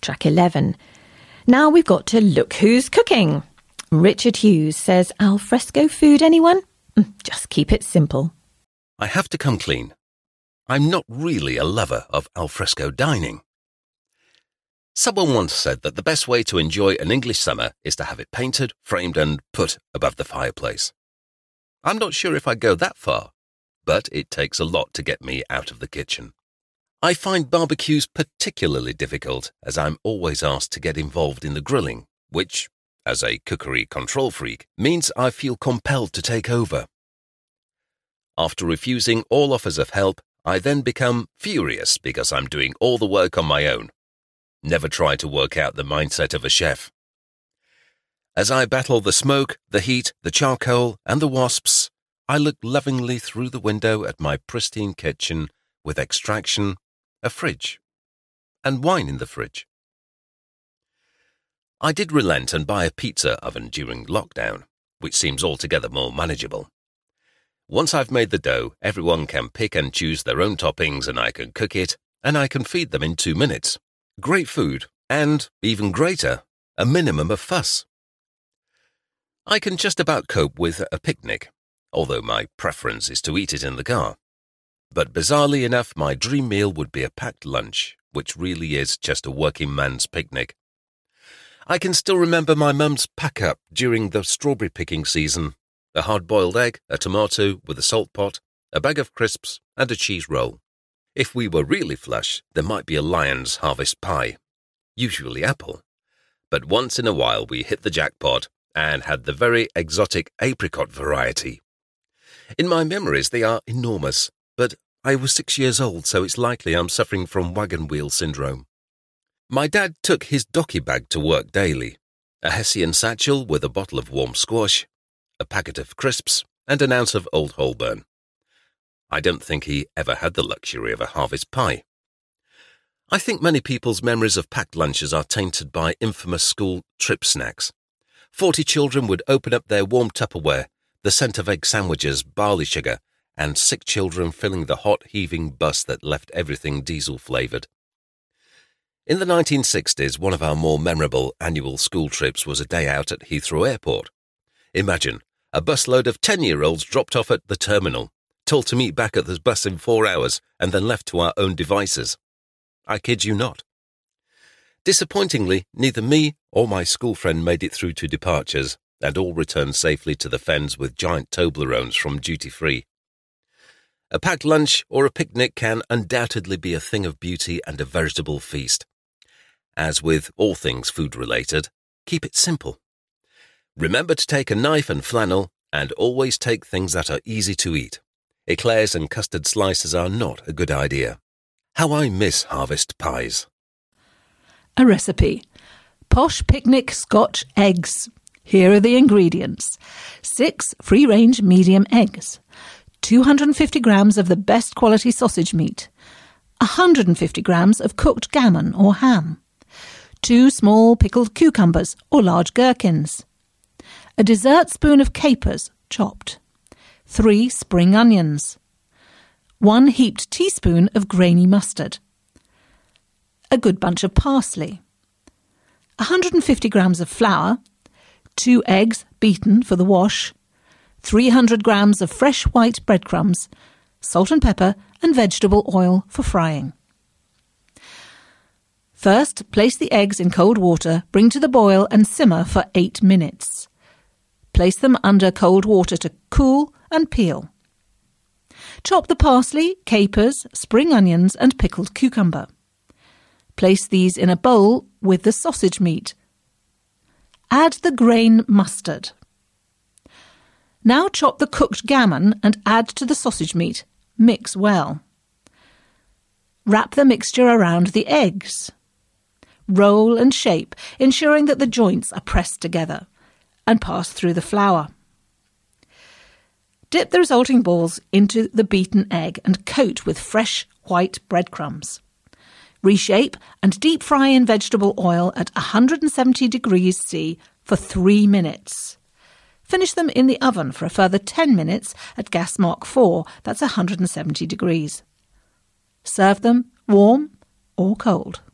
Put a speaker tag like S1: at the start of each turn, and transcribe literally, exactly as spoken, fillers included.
S1: Track eleven. Now we've got to Look Who's Cooking. Richard Hughes says, al fresco food, anyone? Just keep it simple.
S2: I have to come clean. I'm not really a lover of al fresco dining. Someone once said that the best way to enjoy an English summer is to have it painted, framed and put above the fireplace. I'm not sure if I go that far, but it takes a lot to get me out of the kitchen. I find barbecues particularly difficult as I'm always asked to get involved in the grilling, which, as a cookery control freak, means I feel compelled to take over. After refusing all offers of help, I then become furious because I'm doing all the work on my own. Never try to work out the mindset of a chef. As I battle the smoke, the heat, the charcoal, and the wasps, I look lovingly through the window at my pristine kitchen with extraction, a fridge, and wine in the fridge. I did relent and buy a pizza oven during lockdown, which seems altogether more manageable. Once I've made the dough, everyone can pick and choose their own toppings and I can cook it, and I can feed them in two minutes. Great food, and, even greater, a minimum of fuss. I can just about cope with a picnic, although my preference is to eat it in the car. But bizarrely enough, my dream meal would be a packed lunch, which really is just a working man's picnic. I can still remember my mum's pack-up during the strawberry picking season. A hard-boiled egg, a tomato with a salt pot, a bag of crisps, and a cheese roll. If we were really flush, there might be a Lion's harvest pie, usually apple. But once in a while we hit the jackpot and had the very exotic apricot variety. In my memories they are enormous, but I was six years old, so it's likely I'm suffering from wagon wheel syndrome. My dad took his docky bag to work daily, a Hessian satchel with a bottle of warm squash, a packet of crisps, and an ounce of Old Holborn. I don't think he ever had the luxury of a harvest pie. I think many people's memories of packed lunches are tainted by infamous school trip snacks. Forty children would open up their warm Tupperware, the scent of egg sandwiches, barley sugar, and sick children filling the hot, heaving bus that left everything diesel-flavoured. In the nineteen sixties, one of our more memorable annual school trips was a day out at Heathrow Airport. Imagine, a busload of ten-year-olds dropped off at the terminal, told to meet back at the bus in four hours, and then left to our own devices. I kid you not. Disappointingly, neither me or my school friend made it through to departures, and all returned safely to the fens with giant Toblerones from duty-free. A packed lunch or a picnic can undoubtedly be a thing of beauty and a veritable feast. As with all things food-related, keep it simple. Remember to take a knife and flannel, and always take things that are easy to eat. Eclairs and custard slices are not a good idea. How I miss harvest pies.
S3: A recipe. Posh picnic Scotch eggs. Here are the ingredients. Six free-range medium eggs. two hundred fifty grams of the best quality sausage meat. one hundred fifty grams of cooked gammon or ham. Two small pickled cucumbers or large gherkins. A dessert spoon of capers, chopped. Three spring onions. One heaped teaspoon of grainy mustard. A good bunch of parsley. one hundred fifty grams of flour. Two eggs beaten for the wash. three hundred grams of fresh white breadcrumbs. Salt and pepper and vegetable oil for frying. First, place the eggs in cold water, bring to the boil and simmer for eight minutes. Place them under cold water to cool and peel. Chop the parsley, capers, spring onions and pickled cucumber. Place these in a bowl with the sausage meat. Add the grain mustard. Now chop the cooked gammon and add to the sausage meat. Mix well. Wrap the mixture around the eggs. Roll and shape, ensuring that the joints are pressed together, and pass through the flour. Dip the resulting balls into the beaten egg and coat with fresh white breadcrumbs. Reshape and deep fry in vegetable oil at one hundred seventy degrees C for three minutes. Finish them in the oven for a further ten minutes at gas mark four, that's one hundred seventy degrees. Serve them warm or cold.